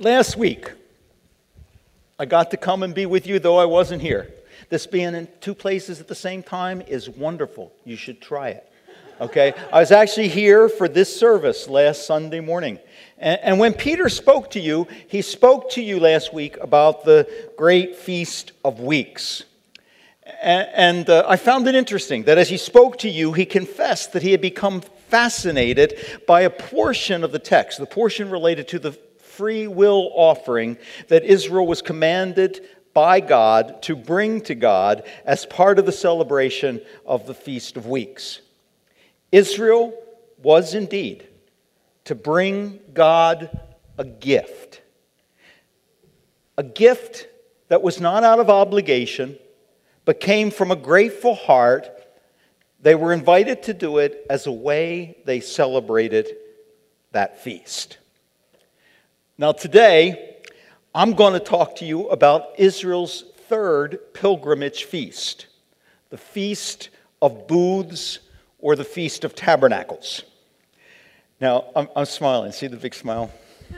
Last week, I got to come and be with you, though I wasn't here. This being in two places at the same time is wonderful. You should try it. Okay? I was actually here for this service last Sunday morning. And when Peter spoke to you, he spoke to you last week about the great Feast of Weeks. And I found it interesting that as he spoke to you, he confessed that he had become fascinated by a portion of the text, the portion related to the free will offering that Israel was commanded by God to bring to God as part of the celebration of the Feast of Weeks. Israel was indeed to bring God a gift that was not out of obligation, but came from a grateful heart. They were invited to do it as a way they celebrated that feast. Now today, I'm going to talk to you about Israel's third pilgrimage feast, the Feast of Booths or the Feast of Tabernacles. Now, I'm smiling. See the big smile?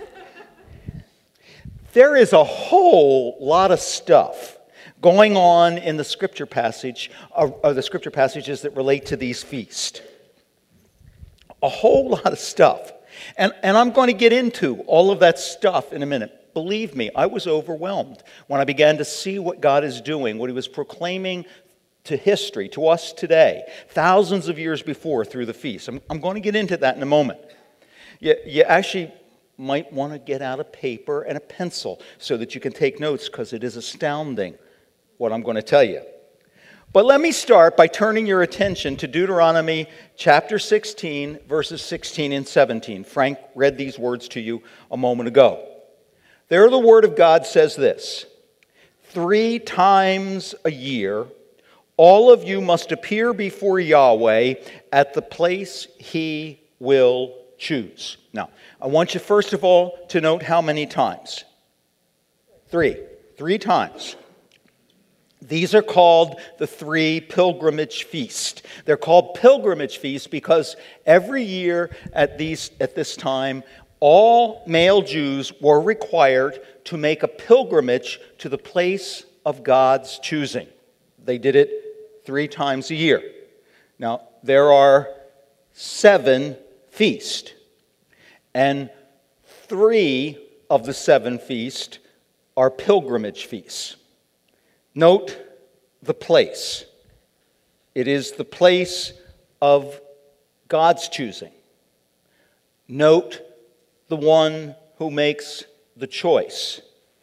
There is a whole lot of stuff going on in the scripture passage, the scripture passages that relate to these feasts. A whole lot of stuff. And I'm going to get into all of that stuff in a minute. Believe me, I was overwhelmed when I began to see what God is doing, what He was proclaiming to history, to us today, thousands of years before through the feast. I'm going to get into that in a moment. You actually might want to get out a paper and a pencil so that you can take notes, because it is astounding what I'm going to tell you. But let me start by turning your attention to Deuteronomy chapter 16, verses 16 and 17. Frank read these words to you a moment ago. There the Word of God says this: 3 times a year, all of you must appear before Yahweh at the place He will choose. Now, I want you first of all to note how many times. 3. 3 times. These are called the 3 pilgrimage feasts. They're called pilgrimage feasts because every year at this time, all male Jews were required to make a pilgrimage to the place of God's choosing. They did it 3 times a year. Now, there are 7 feasts, and 3 of the 7 feasts are pilgrimage feasts. Note the place. It is the place of God's choosing. Note the one who makes the choice.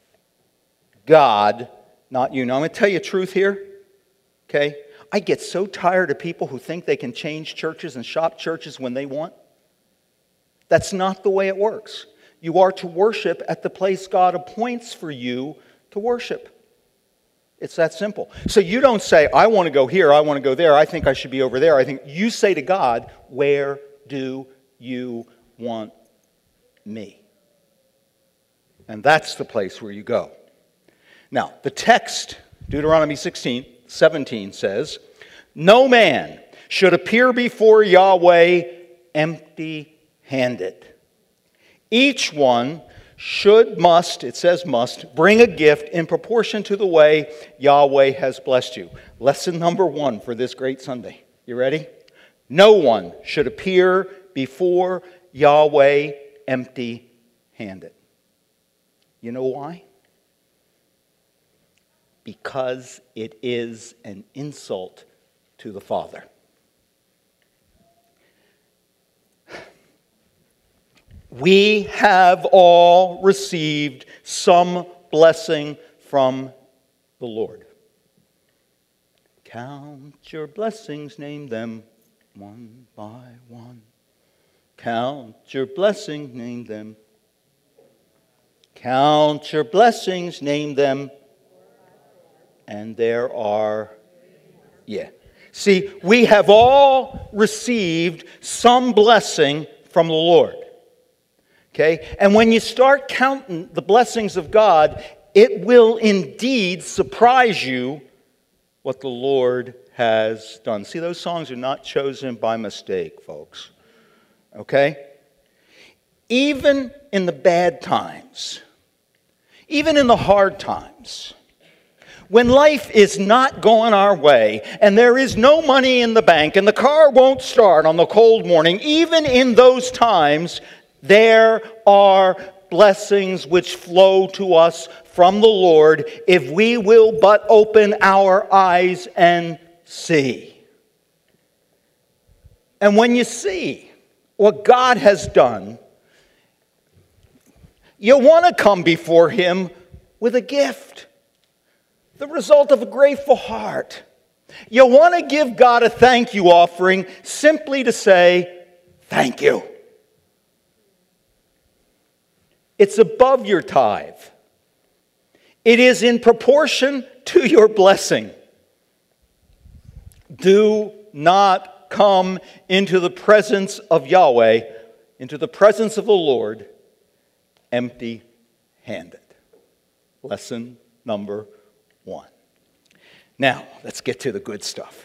God, not you. Now, I'm going to tell you the truth here. Okay? I get so tired of people who think they can change churches and shop churches when they want. That's not the way it works. You are to worship at the place God appoints for you to worship. It's that simple. So you don't say, I want to go here, I want to go there, I think I should be over there. I think you say to God, where do you want me? And that's the place where you go. Now, the text, Deuteronomy 16:17 says, no man should appear before Yahweh empty-handed. Each one must bring a gift in proportion to the way Yahweh has blessed you. Lesson number 1 for this great Sunday. You ready? No one should appear before Yahweh empty-handed. You know why? Because it is an insult to the Father. We have all received some blessing from the Lord. Count your blessings, name them one by one. Count your blessings, name them. Count your blessings, name them. And there are, See, we have all received some blessing from the Lord. Okay? And when you start counting the blessings of God, it will indeed surprise you what the Lord has done. See, those songs are not chosen by mistake, folks. Okay? Even in the bad times, Even in the hard times, when life is not going our way and there is no money in the bank and the car won't start on the cold morning, even in those times, there are blessings which flow to us from the Lord if we will but open our eyes and see. And when you see what God has done, you want to come before Him with a gift, the result of a grateful heart. You want to give God a thank you offering simply to say, thank you. It's above your tithe. It is in proportion to your blessing. Do not come into the presence of Yahweh, into the presence of the Lord, empty-handed. Lesson number 1. Now, let's get to the good stuff.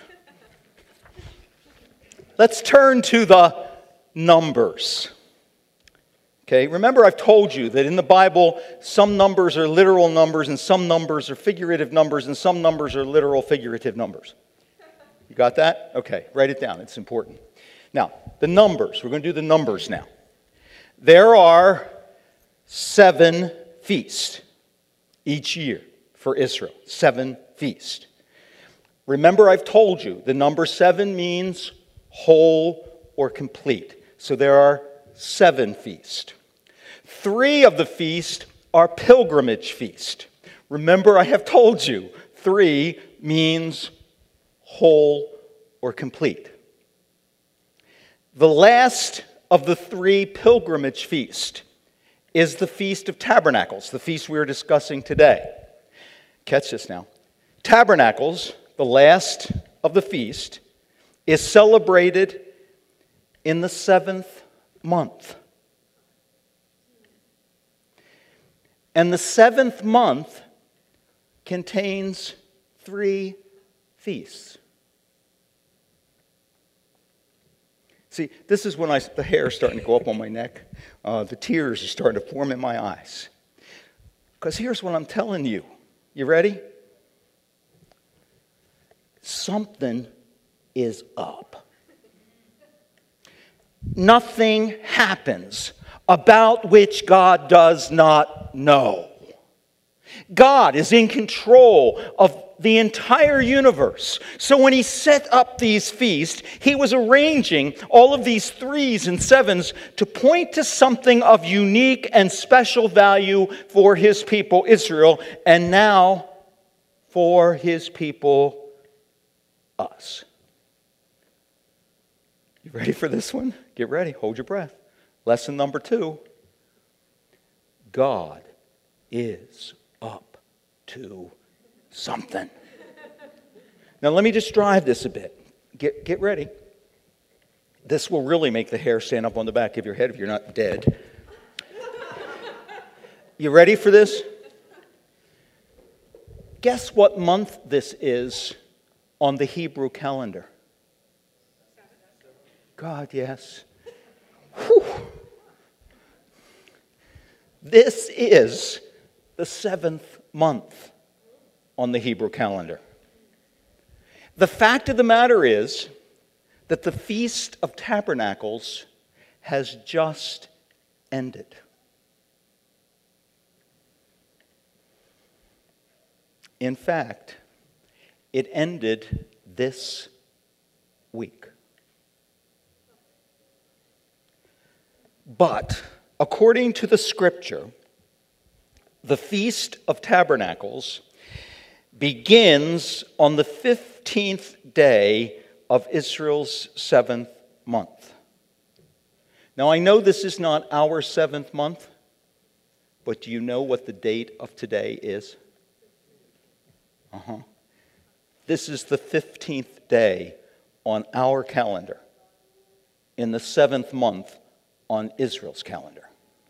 Let's turn to the numbers. Okay, remember I've told you that in the Bible, some numbers are literal numbers and some numbers are figurative numbers and some numbers are literal figurative numbers. You got that? Okay, write it down. It's important. Now, the numbers. We're going to do the numbers now. There are 7 feasts each year for Israel. 7 feasts. Remember I've told you the number 7 means whole or complete. So there are 7 feasts. 3 of the feasts are pilgrimage feasts. Remember I have told you 3 means whole or complete. The last of the 3 pilgrimage feasts is the Feast of Tabernacles, the feast we are discussing today. Catch this now. Tabernacles, the last of the feast, is celebrated in the 7th month. And the 7th month contains 3 feasts. See, this is when the hair is starting to go up on my neck. The tears are starting to form in my eyes. Because here's what I'm telling you. You ready? Something is up. Nothing happens about which God does not know. God is in control of the entire universe. So when He set up these feasts, He was arranging all of these 3s and 7s to point to something of unique and special value for His people Israel, and now for His people us. You ready for this one? Get ready. Hold your breath. Lesson number 2. God is up to something. Now let me just drive this a bit. Get ready. This will really make the hair stand up on the back of your head if you're not dead. You ready for this? Guess what month this is on the Hebrew calendar? God, yes. Whew. This is the 7th month on the Hebrew calendar. The fact of the matter is that the Feast of Tabernacles has just ended. In fact, it ended this week. But, according to the Scripture, the Feast of Tabernacles begins on the 15th day of Israel's 7th month. Now, I know this is not our 7th month, but do you know what the date of today is? This is the 15th day on our calendar, in the 7th month on Israel's calendar.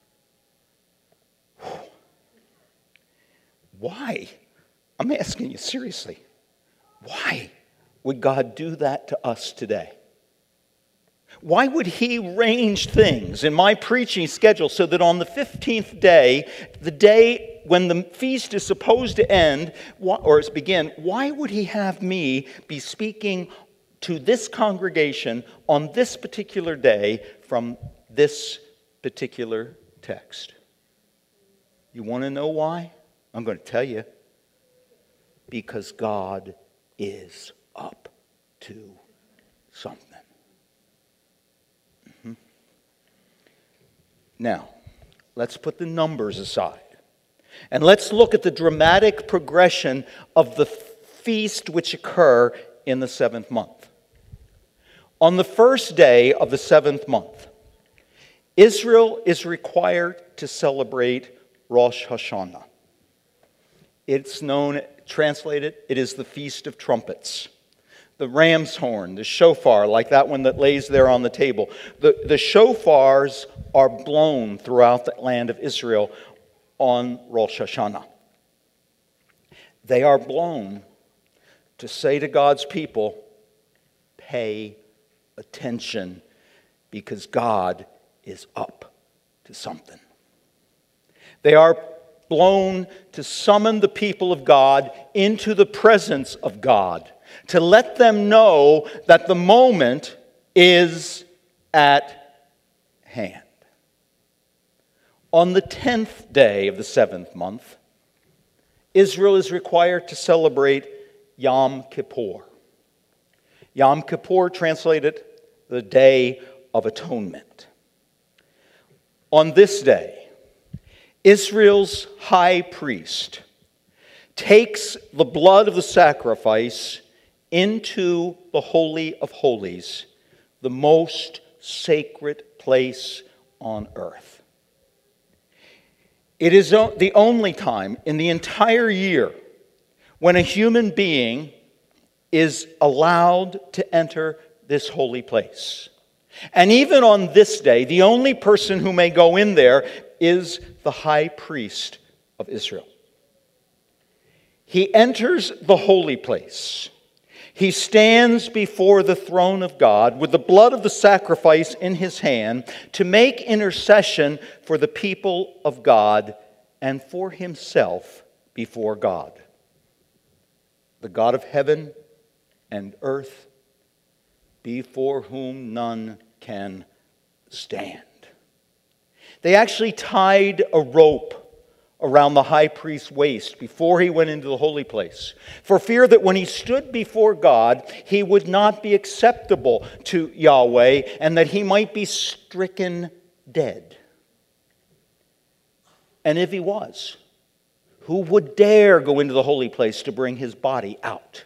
Why? I'm asking you seriously. Why would God do that to us today? Why would he arrange things in my preaching schedule so that on the 15th day, the day when the feast is supposed to end, or begin, why would he have me be speaking to this congregation on this particular day from this particular text? You want to know why? I'm going to tell you. Because God is up to something. Now, let's put the numbers aside. And let's look at the dramatic progression of the feast which occur in the 7th month. On the first day of the 7th month, Israel is required to celebrate Rosh Hashanah. It's known, translated, it is the Feast of Trumpets. The ram's horn, the shofar, like that one that lays there on the table. The shofars are blown throughout the land of Israel on Rosh Hashanah. They are blown to say to God's people, pay attention because God is up to something. They are blown to summon the people of God into the presence of God, to let them know that the moment is at hand. On the 10th day of the 7th month, Israel is required to celebrate Yom Kippur. Yom Kippur, translated the Day of Atonement. On this day, Israel's high priest takes the blood of the sacrifice into the Holy of Holies, the most sacred place on earth. It is the only time in the entire year when a human being is allowed to enter this holy place. And even on this day, the only person who may go in there is the high priest of Israel. He enters the holy place. He stands before the throne of God with the blood of the sacrifice in his hand to make intercession for the people of God and for himself before God, the God of heaven and earth, before whom none can stand. They actually tied a rope around the high priest's waist before he went into the holy place, for fear that when he stood before God, he would not be acceptable to Yahweh and that he might be stricken dead. And if he was, who would dare go into the holy place to bring his body out?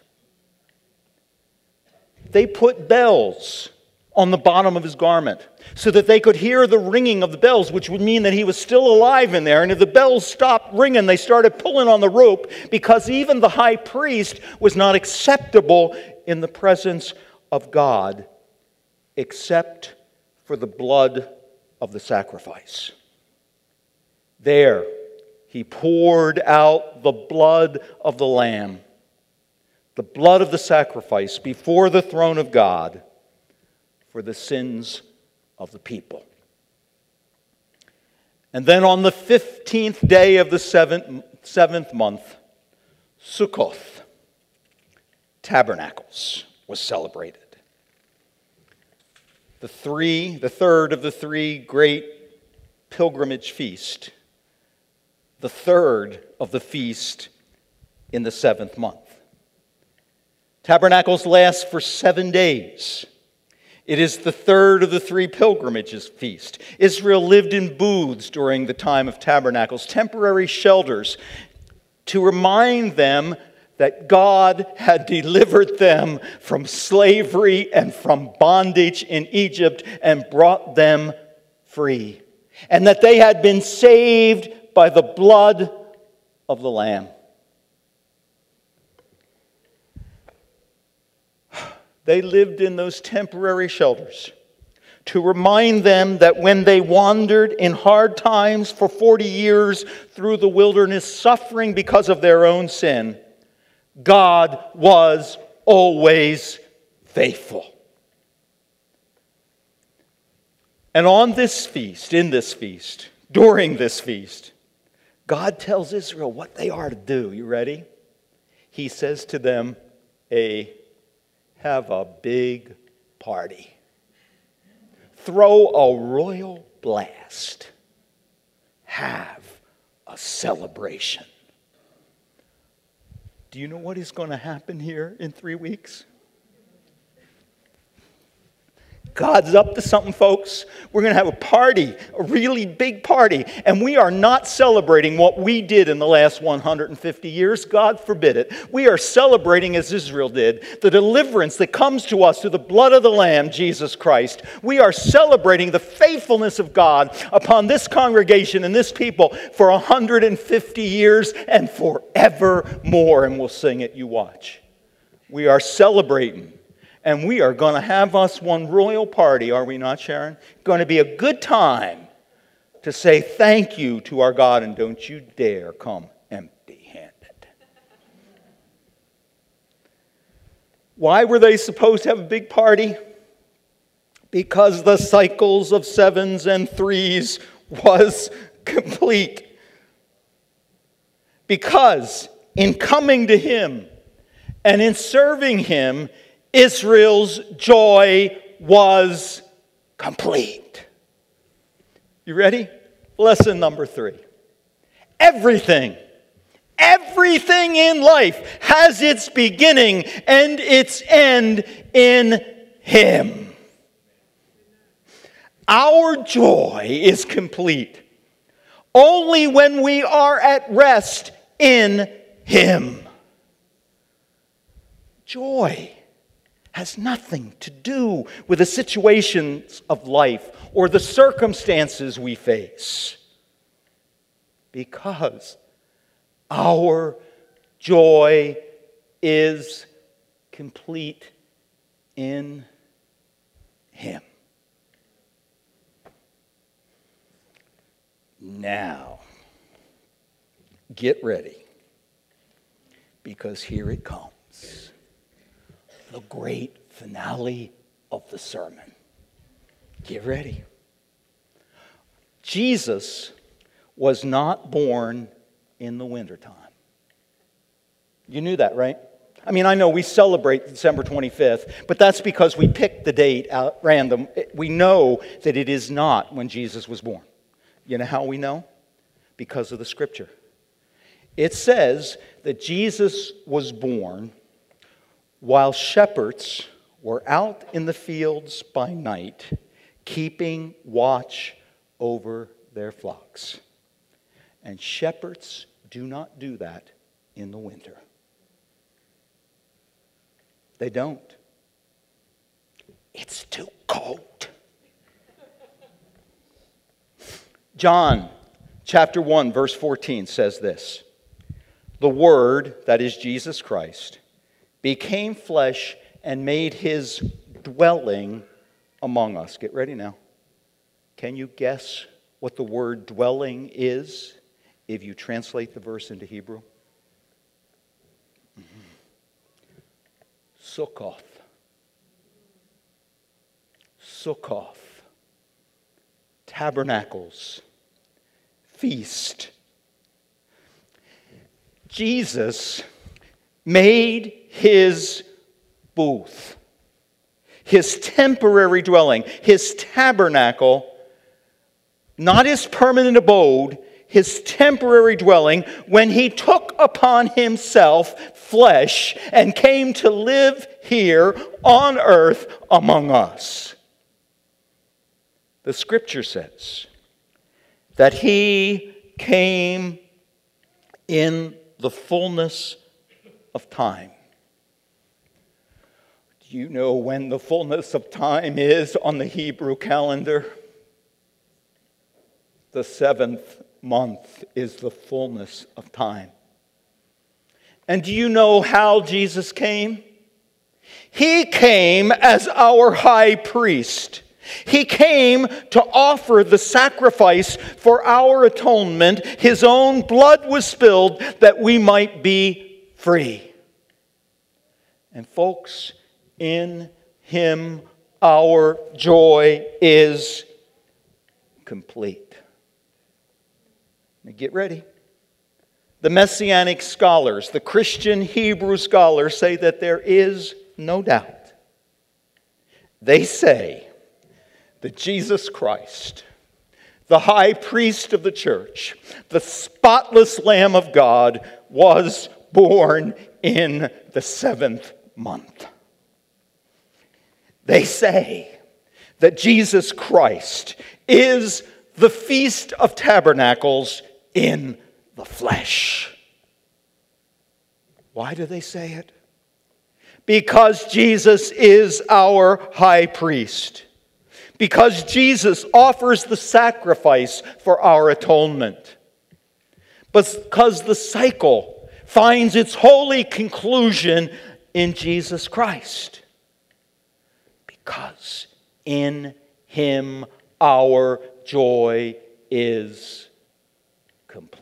They put bells on the bottom of his garment so that they could hear the ringing of the bells, which would mean that he was still alive in there. And if the bells stopped ringing, they started pulling on the rope, because even the high priest was not acceptable in the presence of God except for the blood of the sacrifice. There, he poured out the blood of the Lamb, the blood of the sacrifice before the throne of God for the sins of the people. And then on the 15th day of the seventh month, Sukkoth, Tabernacles, was celebrated. The third of the three great pilgrimage feasts, the third of the feast in the 7th month. Tabernacles lasts for 7 days. It is the third of the three pilgrimages feast. Israel lived in booths during the time of tabernacles, temporary shelters, to remind them that God had delivered them from slavery and from bondage in Egypt and brought them free, and that they had been saved by the blood of the Lamb. They lived in those temporary shelters to remind them that when they wandered in hard times for 40 years through the wilderness, suffering because of their own sin, God was always faithful. And on this feast, in this feast, during this feast, God tells Israel what they are to do. You ready? He says to them, have a big party. Throw a royal blast. Have a celebration. Do you know what is going to happen here in 3 weeks? God's up to something, folks. We're going to have a party, a really big party. And we are not celebrating what we did in the last 150 years. God forbid it. We are celebrating, as Israel did, the deliverance that comes to us through the blood of the Lamb, Jesus Christ. We are celebrating the faithfulness of God upon this congregation and this people for 150 years and forevermore. And we'll sing it, you watch. We are celebrating. And we are going to have us one royal party, are we not, Sharon? Going to be a good time to say thank you to our God, and don't you dare come empty-handed. Why were they supposed to have a big party? Because the cycles of 7s and 3s was complete. Because in coming to Him and in serving Him, Israel's joy was complete. You ready? Lesson number 3. Everything in life has its beginning and its end in Him. Our joy is complete only when we are at rest in Him. Joy has nothing to do with the situations of life or the circumstances we face. Because our joy is complete in Him. Now, get ready, because here it comes. The great finale of the sermon. Get ready. Jesus was not born in the wintertime. You knew that, right? I mean, I know we celebrate December 25th, but that's because we picked the date out random. We know that it is not when Jesus was born. You know how we know? Because of the Scripture. It says that Jesus was born while shepherds were out in the fields by night, keeping watch over their flocks. And shepherds do not do that in the winter. They don't. It's too cold. John chapter 1, verse 14 says this: "The Word, that is Jesus Christ, became flesh and made His dwelling among us." Get ready now. Can you guess what the word dwelling is if you translate the verse into Hebrew? Sukkoth. Sukkoth. Tabernacles. Feast. Jesus made His booth, His temporary dwelling, His tabernacle, not His permanent abode, His temporary dwelling, when He took upon Himself flesh and came to live here on earth among us. The Scripture says that He came in the fullness of time. Do you know when the fullness of time is on the Hebrew calendar? The 7th month is the fullness of time. And do you know how Jesus came? He came as our high priest. He came to offer the sacrifice for our atonement. His own blood was spilled that we might be free. And folks, in Him our joy is complete. Now get ready. The Messianic scholars, the Christian Hebrew scholars, say that there is no doubt. They say that Jesus Christ, the high priest of the church, the spotless Lamb of God, was born in the 7th month. They say that Jesus Christ is the Feast of Tabernacles in the flesh. Why do they say it? Because Jesus is our high priest. Because Jesus offers the sacrifice for our atonement. Because the cycle finds its holy conclusion in Jesus Christ. Because in Him our joy is complete.